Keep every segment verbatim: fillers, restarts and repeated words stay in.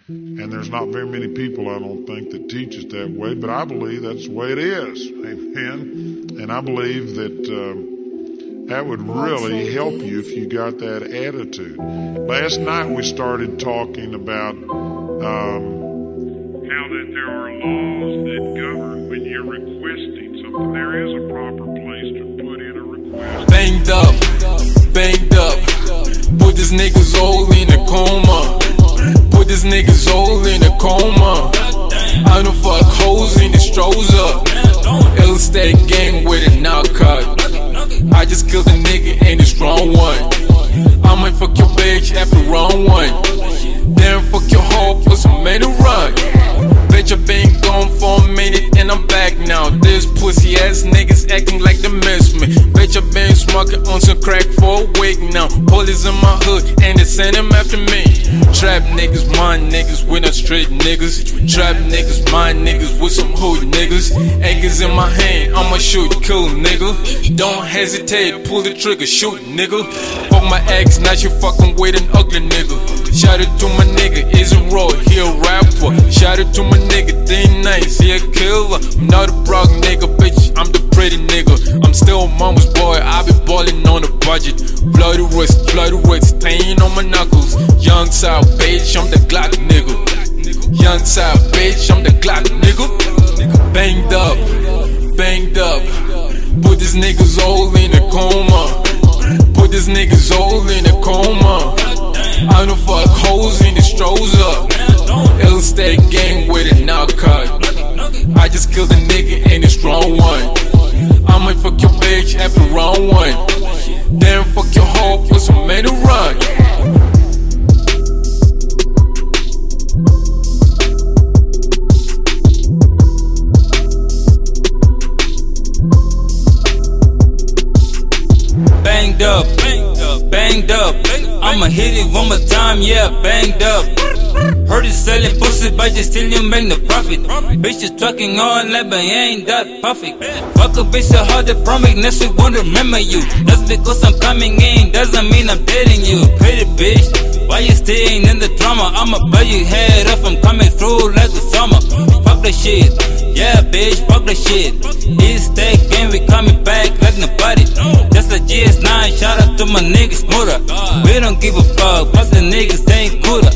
And there's not very many people, I don't think, that teach it that way, but I believe that's the way it is. Amen. And I believe that uh, that would really help you if you got that attitude. Last night we started talking about um, how that there are laws that govern when you're requesting something. There is a proper place to put in a request. Banged up, banged up, put this nigga's all in a coma. Put this nigga's all in a coma. I don't fuck hoes in the strollers up. Illustrated gang with a knockout. I just killed a nigga and it's wrong one. I might fuck your bitch after wrong one. Then fuck your hoe, put some made a run. Bitch, I been gone for a minute and I'm back now. This pussy ass niggas acting like they miss me. Bitch, I been smoking on some crack for a week now. Police in my hood and they send them after me. Trap niggas, my niggas, we not straight niggas. Trap niggas, my niggas, with some hood niggas. Acres in my hand, I'ma shoot, kill nigga. Don't hesitate, pull the trigger, shoot nigga. Fuck my ex, now she fucking with an ugly nigga. Shout it to my nigga, isn't raw, he a rapper. Shout it to my nigga, they nice, he a killer. I'm not a broke nigga, bitch, I'm the pretty nigga. I'm still mama's boy, I be ballin' on a budget. Bloody wrist, bloody wrist, stain on my knuckles. Young South, bitch, I'm the Glock nigga. Young South, bitch, I'm the Glock nigga. Banged up, banged up, put this nigga's all in a coma. Put this nigga's all in a coma. I don't fuck hoes in the strollers up. Illustrated gang with a knockout. I just killed a nigga and it's wrong one. I might fuck your bitch after wrong one. Then fuck your hoe, put some made a run. Banged up, banged up, I'ma hit it one more time, yeah, banged up. Heard it selling pussy, but just still you make the profit. Bitch is talking all night, but you ain't that perfect. Fuck a bitch so hard to promise, next week won't remember you. Just because I'm coming in, doesn't mean I'm dating you. Pretty bitch, why you staying in the drama? I'ma buy your head off, I'm coming through like the summer. Fuck the shit, yeah bitch, fuck the shit. It's that game, we coming back like nobody. Just a G S nine, shout out to my niggas Smoother. We don't give a fuck, fuck the niggas, they ain't cooler.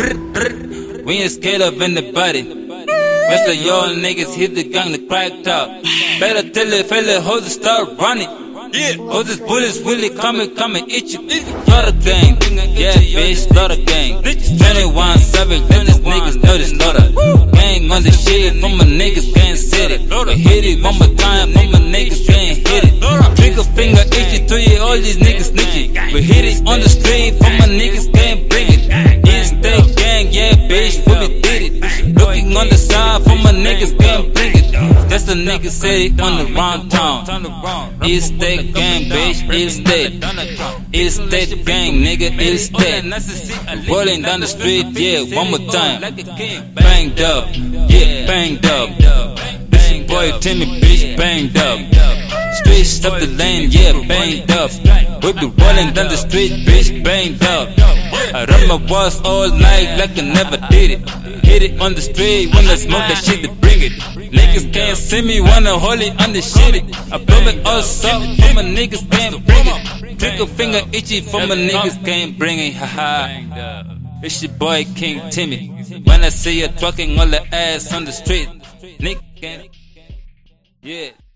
We ain't scared of anybody. Rest of y'all niggas hit the gang to crack top. Better tell it, fella, hold the start running. Yeah, cause this bullets really coming, coming, itch you. Slaughter gang, yeah bitch, slaughter gang. twenty-one seven, let these niggas know this slaughter. Gang on the shit, for my niggas can't sit it. We hit it one more time, for my niggas can't hit it. Trigger finger itchy to you, all these niggas snitchy. We hit it on the street, for my niggas can't bring it. It's that gang, yeah bitch, we be did it. Looking on the side, for my niggas can't bring it. That's the nigga say on the wrong town. It's that gang, bitch, it's that. It's that gang, nigga, it's that. Rolling down the street, yeah, one more time. Banged up, yeah, banged up. This boy Timmy, bitch, banged up. Street stop the lane, yeah, banged up. We be rolling down the street, bitch, banged up. I run my walls all night like I never did it. Hit it on the street when I smoke that shit to bring it. Niggas can't see me, wanna hold it on the shit. I blow it all soft, for my niggas can't bring it. Trigger finger itchy, for my niggas can't bring it. Haha. It's your boy King Timmy. When I see you twerking all the ass on the street, nigga can't. Yeah.